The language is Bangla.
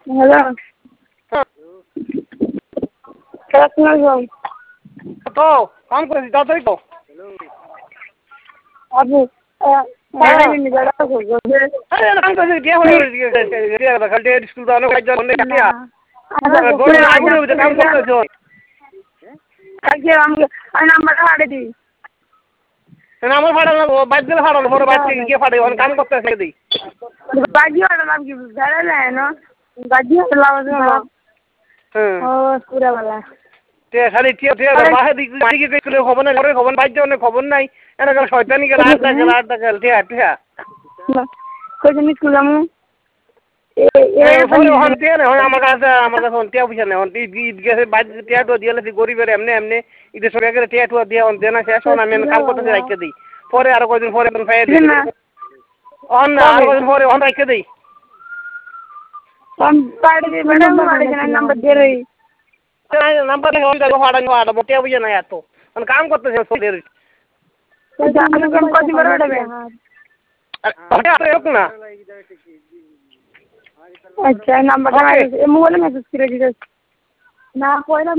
হ্যালো আসসালামু তো কাম করেছি তাড়াতাড়ি তো আপু কাম করেছি দিয়া হয়ে খালি স্কুল দানো কাম করতেছ নাম্বারটা হারে দিই আমার ফাড়াল না বাইর দিলে ফাড়াল বড় বাইর থেকে গিয়ে ফাড়ে কাম করতেছে দিই বাজি হারালাম কি বেড়া যায় না বাজি হারালাম ও পুরা বেলা খালি বাহে দিকে গেছিল খবর নাই ঘরে খবর বাইর অনেক খবর নাই এনে গেল শয়তানি গেল আড্ডা গেল টিয়া কইছেন স্কুল যামু আমার কাছে টিয়া পয়সা নেই ঈদ গেছে বাইরে টিয়া টুয়া দিয়ে গরিবের এমনি ঈদের সবাই গেলে টিয়া টুয়া দিয়ে দেনা শেষ হন আমি কাম করতেছি রাখতে দিই পরে আরো কয়দিন পরে ফাইয়া দিই আরো কয়দিন পরে রাখতে দিই নাম্বার দিয়ে রই নাম্বার টিয়া পয়সা নাই এত কাম করতেছে না আচ্ছা নাম্বারটা মোবাইলে মেসেজ করে দিতে না কইলাম